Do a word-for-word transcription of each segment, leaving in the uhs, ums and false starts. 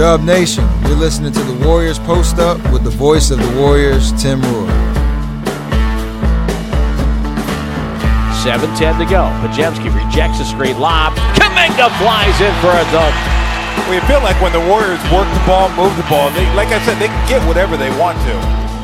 Dub Nation, you're listening to the Warriors Post Up with the voice of the Warriors, Tim Roy. seven ten to go. Podziemski rejects a straight lob. Kuminga flies in for a dunk. We feel like when the Warriors work the ball, move the ball, they, like I said, they can get whatever they want to.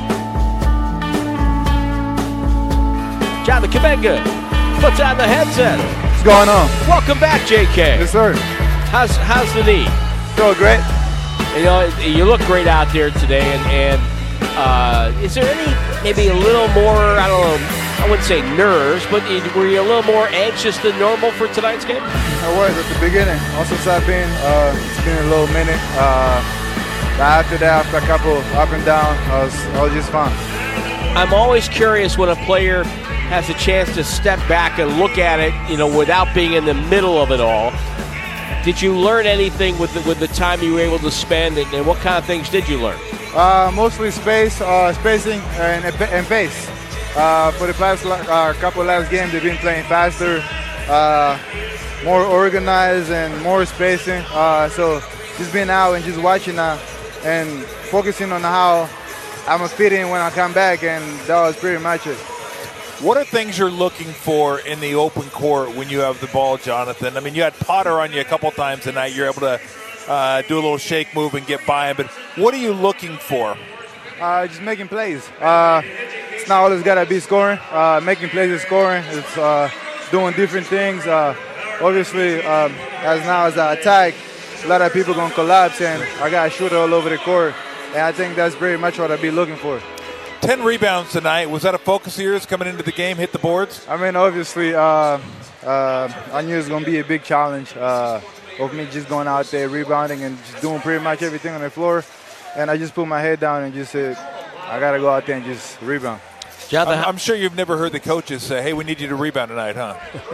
Jonathan Kuminga puts on the headset. What's going on? Welcome back, J K. Yes, sir. How's how's the knee? Feel great. You know, you look great out there today, and, and uh, is there any, maybe a little more, I don't know, I wouldn't say nerves, but were you a little more anxious than normal for tonight's game? I was at the beginning. Also, I've been, uh, it's been a little minute. Uh, after that, after a couple up and down, I was, I was just fine. I'm always curious when a player has a chance to step back and look at it, you know, without being in the middle of it all. Did you learn anything with the, with the time you were able to spend, and, and what kind of things did you learn? Uh, mostly space, uh, spacing, and, and pace. Uh, for the past uh, couple of last games, they've been playing faster, uh, more organized, and more spacing. Uh, so just being out and just watching that and focusing on how I'm gonna fit in when I come back, and that was pretty much it. What are things you're looking for in the open court when you have the ball, Jonathan? I mean, you had Potter on you a couple times tonight. You're able to uh, do a little shake move and get by him. But what are you looking for? Uh, just making plays. Uh, it's not always got to be scoring. Uh, making plays is scoring. It's uh, doing different things. Uh, obviously, um, as now as I attack, a lot of people going to collapse, and I got to shoot all over the court. And I think that's very much what I'll be looking for. Ten rebounds tonight. Was that a focus of yours coming into the game, hit the boards? I mean, obviously, uh, uh, I knew it was going to be a big challenge uh, of me just going out there, rebounding, and just doing pretty much everything on the floor. And I just put my head down and just said, I got to go out there and just rebound. I'm, I'm sure you've never heard the coaches say, hey, we need you to rebound tonight, huh?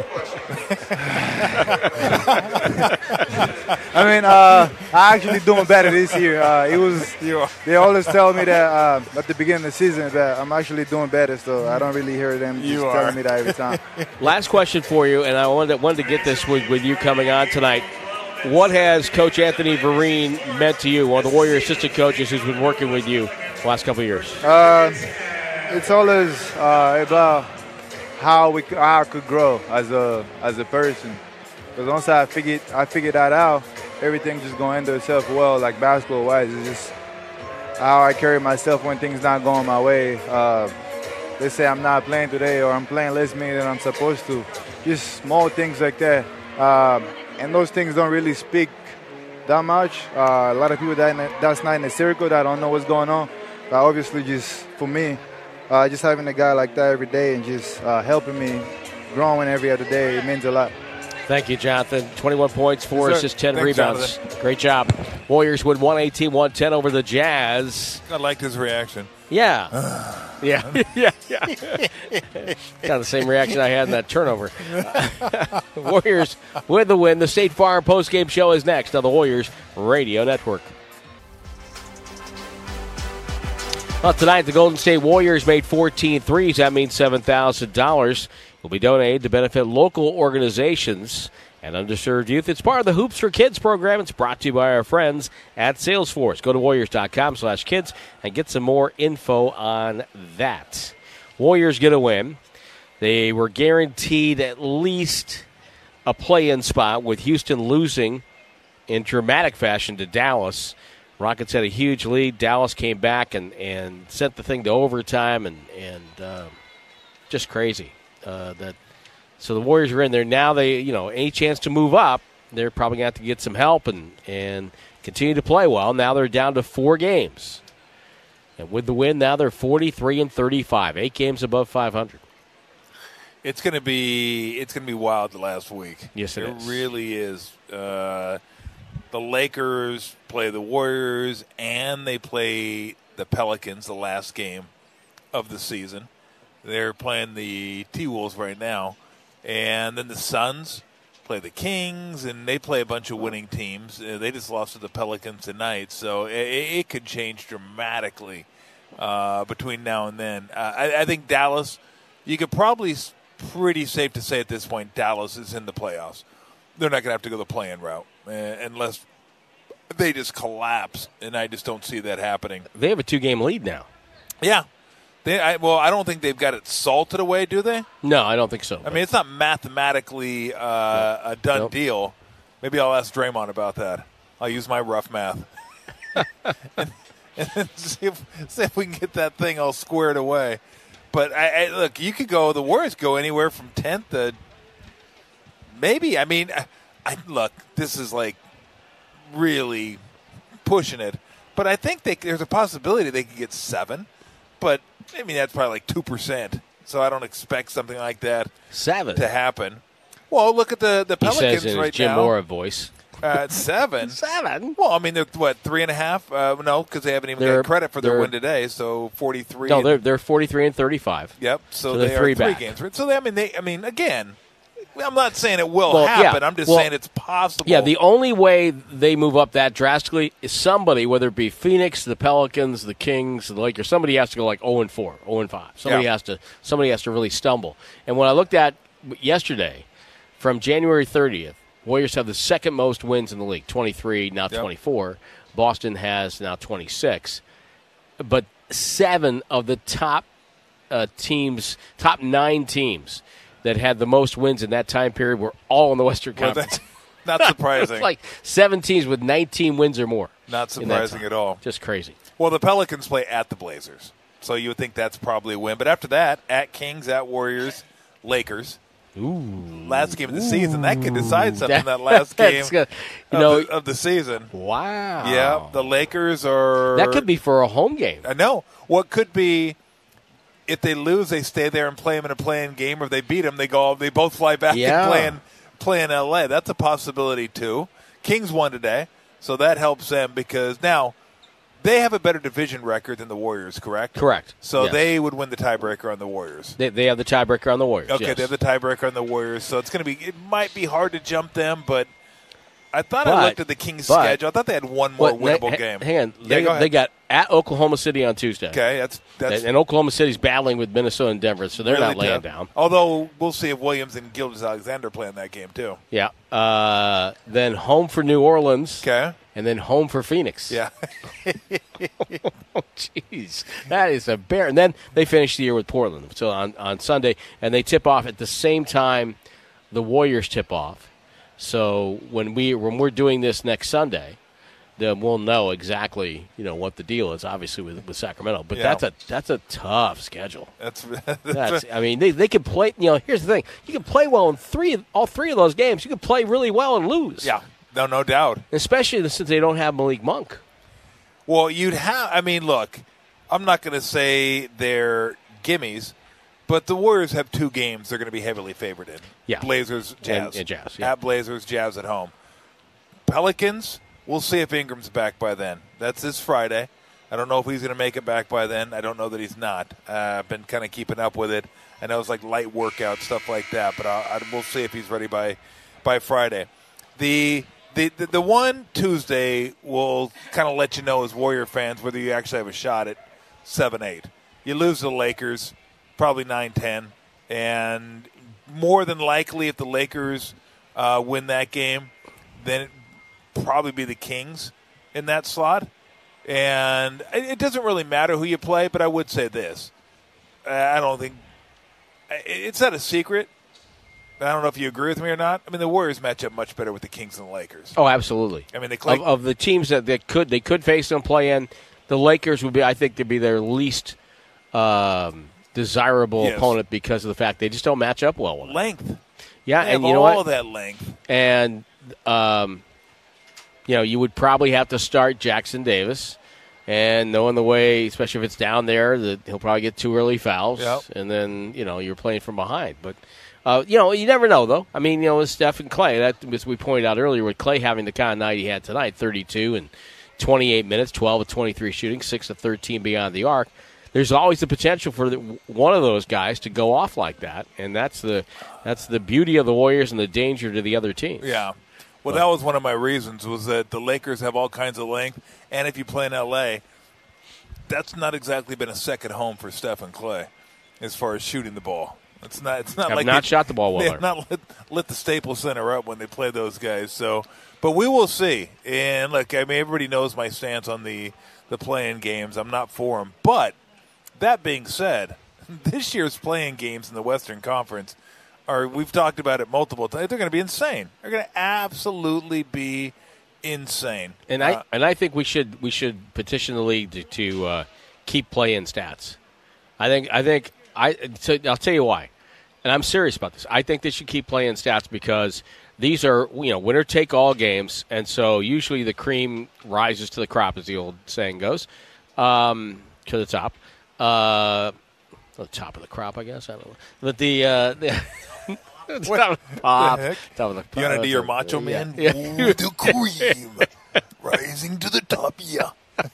I mean, uh, I'm actually doing better this year. Uh, it was They always tell me that uh, at the beginning of the season that I'm actually doing better, so I don't really hear them just telling me that every time. Last question for you, and I wanted to, wanted to get this with, with you coming on tonight. What has Coach Anthony Vereen meant to you, one of the Warrior assistant coaches who's been working with you the last couple of years? Uh, it's always uh, about how we how I could grow as a as a person. Because once I figured I figured that out, everything just gonna end itself well. Like basketball wise, it's just how I carry myself when things not going my way. Uh, they say I'm not playing today, or I'm playing less minutes than I'm supposed to. Just small things like that. Um, And those things don't really speak that much. Uh, a lot of people that that's not in the circle that don't know what's going on. But obviously, just for me, uh, just having a guy like that every day and just uh, helping me, growing every other day, it means a lot. Thank you, Jonathan. twenty-one points, four Yes, assists, ten Thanks, rebounds. Jonathan. Great job. Warriors win one eighteen one ten over the Jazz. I liked his reaction. Yeah. yeah. yeah. Yeah. Kind of the same reaction I had in that turnover. Warriors with the win. The State Farm postgame show is next on the Warriors Radio Network. Well, tonight, the Golden State Warriors made fourteen threes. That means seven thousand dollars will be donated to benefit local organizations and underserved youth. It's part of the Hoops for Kids program. It's brought to you by our friends at Salesforce. Go to warriors.com slash kids and get some more info on that. Warriors get a win. They were guaranteed at least a play-in spot with Houston losing in dramatic fashion to Dallas. Rockets had a huge lead. Dallas came back and, and sent the thing to overtime, and, and uh, just crazy. Uh, that so the Warriors are in there now. They, you know, any chance to move up, they're probably going to have to get some help and and continue to play well. Now they're down to four games, and with the win, now they're forty-three and thirty-five, eight games above five hundred. It's going to be it's going to be wild the last week. Yes, it, it is. really is. Uh, the Lakers play the Warriors, and they play the Pelicans the last game of the season. They're playing the T-Wolves right now. And then the Suns play the Kings, and they play a bunch of winning teams. Uh, they just lost to the Pelicans tonight, so it, it could change dramatically uh, between now and then. Uh, I, I think Dallas, you could probably pretty safe to say at this point Dallas is in the playoffs. They're not going to have to go the play-in route uh, unless they just collapse, and I just don't see that happening. They have a two-game lead now. Yeah. They, I, well, I don't think they've got it salted away, do they? No, I don't think so. I mean, it's not mathematically uh, nope. a done nope. deal. Maybe I'll ask Draymond about that. I'll use my rough math. and, and then see if, see if we can get that thing all squared away. But, I, I, look, you could go – the Warriors go anywhere from tenth to maybe. I mean, I, I, look, this is like really pushing it. But I think they, there's a possibility they could get seven. But, I mean, that's probably like two percent. So I don't expect something like that seven. to happen. Well, look at the, the Pelicans he says in right his Jim now. Mora voice. Uh, seven. seven? Well, I mean, they're, what, three and a half? Uh, no, because they haven't even they're, got credit for their win today, so forty-three. No, they're, they're forty-three and thirty-five. Yep, so, so they they're three are three back. games. So, they, I mean, they, I mean, again, I'm not saying it will well, happen. Yeah. I'm just well, saying it's possible. Yeah, the only way they move up that drastically is somebody, whether it be Phoenix, the Pelicans, the Kings, the Lakers, somebody has to go like oh and four, oh and five. Somebody yeah. has to somebody has to really stumble. And when I looked at yesterday, from January thirtieth, Warriors have the second most wins in the league, twenty-three, now yep. twenty-four. Boston has now twenty-six. But seven of the top uh, teams, top nine teams that had the most wins in that time period were all in the Western well, Conference. Not surprising. It's like seven teams with nineteen wins or more. Not surprising at all. Just crazy. Well, the Pelicans play at the Blazers, so you would think that's probably a win. But after that, at Kings, at Warriors, Lakers. Ooh. Last game of the season. That could decide something, that, that last game good. You of, know, the, of the season. Wow. Yeah, the Lakers are... That could be for a home game. I know. What could be... If they lose, they stay there and play them in a playing game. Or if they beat them, they go. They both fly back yeah. and play in, play in L A. That's a possibility, too. Kings won today, so that helps them because now they have a better division record than the Warriors, correct? Correct. So yes. they would win the tiebreaker on the Warriors. They, they have the tiebreaker on the Warriors. Okay, yes. they have the tiebreaker on the Warriors. So it's going to be. It might be hard to jump them, but I thought but, I looked at the Kings' but, schedule. I thought they had one more what, winnable ha- game. Hang on. Yeah, they, go ahead. they got at Oklahoma City on Tuesday. Okay, that's that's and, and Oklahoma City's battling with Minnesota and Denver, so they're really not laying tough. down. Although we'll see if Williams and Gilgeous-Alexander play in that game too. Yeah. Uh, then home for New Orleans. Okay. And then home for Phoenix. Yeah. Oh, jeez. That is a bear. And then they finish the year with Portland. So on, on Sunday, and they tip off at the same time the Warriors tip off. So when we when we're doing this next Sunday, then we'll know exactly, you know, what the deal is, obviously, with, with Sacramento. But yeah. that's a that's a tough schedule. That's, that's, that's I mean, they they can play, you know, here's the thing. You can play well in three all three of those games. You can play really well and lose. Yeah. No, no doubt. Especially since they don't have Malik Monk. Well, you'd have. I mean, look, I'm not going to say they're gimmies, but the Warriors have two games they're going to be heavily favored in. Yeah. Blazers, Jazz. And, and Jazz, yeah. At Blazers, Jazz at home. Pelicans, we'll see if Ingram's back by then. That's this Friday. I don't know if he's going to make it back by then. I don't know that he's not. Uh, I've been kind of keeping up with it. I know it's like light workout, stuff like that, but I'll, I, we'll see if he's ready by by Friday. The The, the the one Tuesday will kind of let you know as Warrior fans whether you actually have a shot at seven eight. You lose to the Lakers, probably nine ten, and more than likely if the Lakers uh, win that game, then it'd probably be the Kings in that slot. And it, it doesn't really matter who you play, but I would say this. I don't think – it's not a secret. I don't know if you agree with me or not. I mean, the Warriors match up much better with the Kings and the Lakers. Oh, absolutely. I mean, they play- of, of the teams that they could they could face them play in, the Lakers would be, I think, to be their least um, desirable yes. opponent because of the fact they just don't match up well with them. Length. Yeah, they and have you know all what? that length. And um, you know, you would probably have to start Jackson Davis. And knowing the way, especially if it's down there, that he'll probably get two early fouls, yep. and then you know you're playing from behind. But uh, you know you never know, though. I mean, you know, with Steph and Clay, that as we pointed out earlier, with Clay having the kind of night he had tonight, thirty-two and twenty-eight minutes, twelve of twenty-three shooting, six of thirteen beyond the arc. There's always the potential for the, one of those guys to go off like that, and that's the that's the beauty of the Warriors and the danger to the other teams. Yeah. Well, that was one of my reasons, was that the Lakers have all kinds of length, and if you play in L A, that's not exactly been a second home for Steph and Clay as far as shooting the ball. It's not. It's not have like not they, shot the ball well. They have not lit, lit the Staples Center up when they play those guys. So, but we will see. And look, I mean, everybody knows my stance on the the play-in games. I'm not for them. But that being said, this year's play-in games in the Western Conference are. We've talked about it multiple times. They're going to be insane. They're going to absolutely be insane. And uh, I and I think we should we should petition the league to, to uh, keep play-in stats. I think I think I. So I'll tell you why. And I'm serious about this. I think they should keep playing stats because these are, you know, winner-take-all games, and so usually the cream rises to the crop, as the old saying goes, um, to the top. Uh, the top of the crop, I guess. I don't know. But the, uh, the what top of the pop. the heck? Top of the pop. You want to do your Macho yeah. Man? Yeah. Ooh, the cream rising to the top, yeah.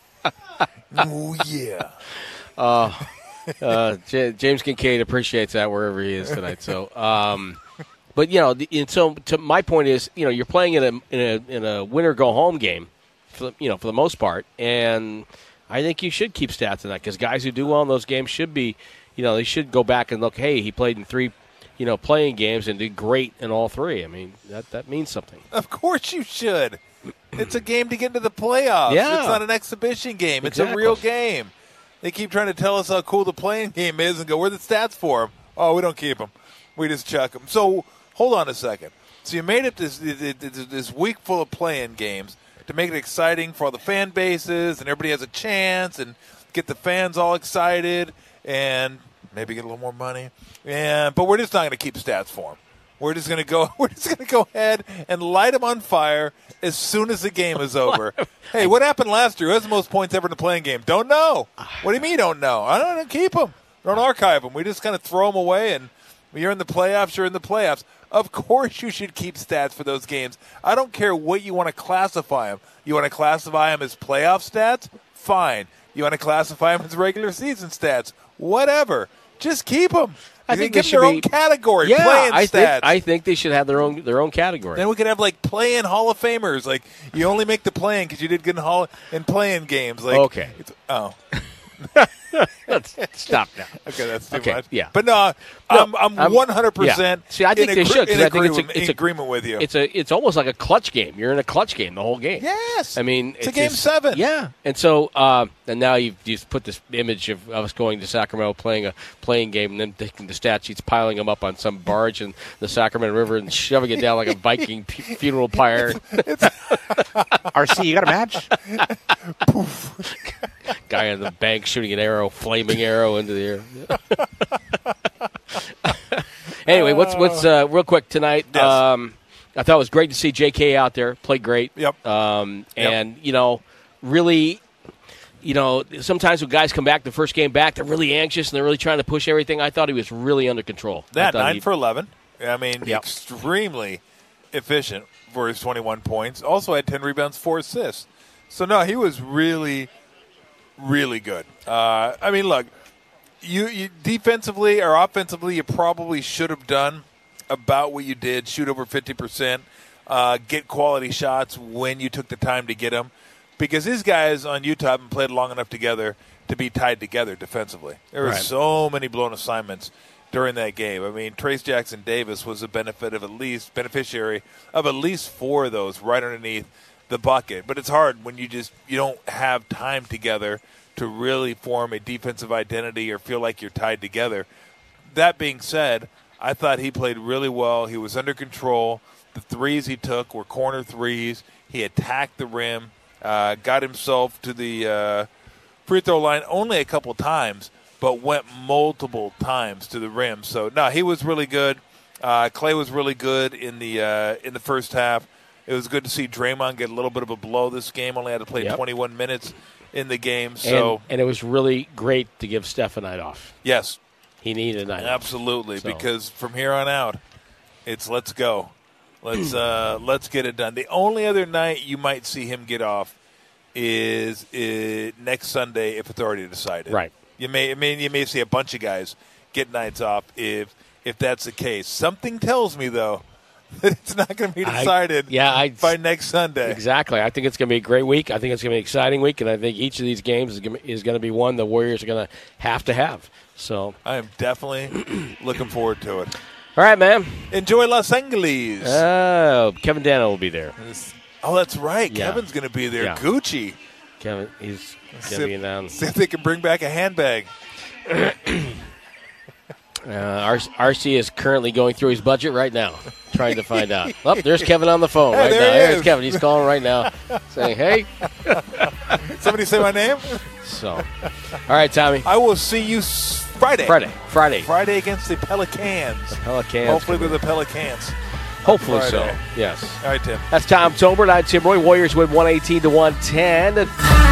Oh, yeah. Uh, uh, J- James Kincaid appreciates that wherever he is tonight. So, um, but you know, the, and so to my point is, you know, you're playing in a in a in a winner go home game, for the, you know, for the most part, and I think you should keep stats in that because guys who do well in those games should be, you know, they should go back and look. Hey, he played in three, you know, playing games and did great in all three. I mean, that that means something. Of course you should. It's a game to get into the playoffs. Yeah. It's not an exhibition game. It's Exactly. a real game. They keep trying to tell us how cool the playing game is and go, where are the stats for them? Oh, we don't keep them. We just chuck them. So hold on a second. So you made it this, this, this week full of playing games to make it exciting for all the fan bases and everybody has a chance and get the fans all excited and maybe get a little more money. And but we're just not going to keep stats for them. We're just going to go. We're just going to go ahead and light them on fire as soon as the game is over. Hey, what happened last year? Who has the most points ever in a playing game? Don't know. What do you mean don't know? I don't know. Keep them. Don't archive them. We just kind of throw them away. And when you're in the playoffs, you're in the playoffs. Of course, you should keep stats for those games. I don't care what you want to classify them. You want to classify them as playoff stats? Fine. You want to classify them as regular season stats? Whatever. Just keep them. I think give they them their should own be, category. Yeah, playing I stats. think I think they should have their own their own category. Then we could have like play-in Hall of Famers. Like you only make the play-in because you did good in Hall in play-in games. Like okay. It's, oh. Let's stop now. Okay, that's too Okay, much. yeah. But no, I'm I'm I'm- one hundred percent. yeah. See, I think in they agree- should, 'cause in I think it's a- agreement- it's in a- agreement with you. It's a it's almost like a clutch game. You're in a clutch game the whole game. Yes. I mean, It's a game just- seven. Yeah, and so uh, and now you've just put this image of us going to Sacramento playing a playing game, and then taking the stat sheets, piling them up on some barge in the Sacramento River, and shoving it down like a Viking p- funeral pyre. R C, you got a match? Guy on the bank shooting an arrow, flaming arrow into the air. Anyway, what's what's uh, real quick tonight? Yes. Um, I thought it was great to see J K out there, played great. Yep. Um, Yep. and you know, really, you know, sometimes when guys come back the first game back, they're really anxious and they're really trying to push everything. I thought he was really under control. I That thought nine he- for eleven. I mean, Yep. extremely efficient for his twenty-one points. Also had ten rebounds, four assists. So no, he was really, really good. Uh, I mean, look, you, you defensively or offensively, you probably should have done about what you did: shoot over fifty percent, uh, get quality shots when you took the time to get them. Because these guys on Utah haven't played long enough together to be tied together defensively. There were Right. so many blown assignments during that game. I mean, Trace Jackson Davis was a benefit of at least beneficiary of at least four of those right underneath the bucket. But it's hard when you just you don't have time together to really form a defensive identity or feel like you're tied together. That being said, I thought he played really well. He was under control. The threes he took were corner threes. He attacked the rim, uh, got himself to the uh, free throw line only a couple times, but went multiple times to the rim. So, no, he was really good. Uh, Clay was really good in the uh, in the first half. It was good to see Draymond get a little bit of a blow this game. Only had to play Yep. twenty-one minutes in the game. So, and, and it was really great to give Steph a night off. yes, He needed a night off. absolutely, So- because from here on out, it's let's go. Let's uh, let's get it done. The only other night you might see him get off is, is next Sunday if it's already decided. Right. You may I mean you may see a bunch of guys get nights off if if that's the case. Something tells me though that it's not going to be decided I, yeah, I, by next Sunday. Exactly. I think it's going to be a great week. I think it's going to be an exciting week, and I think each of these games is going to, is going to be one the Warriors are going to have to have. So I am definitely looking forward to it. All right, man. Enjoy Los Angeles. Oh, Kevin Dano will be there. Oh, that's right. Yeah. Kevin's going to be there. Yeah. Gucci. Kevin, he's See going to if, be down. see if they can bring back a handbag. Uh, R C is currently going through his budget right now, trying to find out. Oh, there's Kevin on the phone Hey, right there now. he There's is. Kevin. He's calling right now, saying, "Hey." Somebody say my name? So, all right, Tommy. I will see you s- Friday. Friday. Friday. Friday against the Pelicans. Pelicans. Hopefully they're the Pelicans. Hopefully so. Friday. Yes. All right, Tim. That's Tom Tolbert. I'm Tim Roy. Warriors win one eighteen to one ten.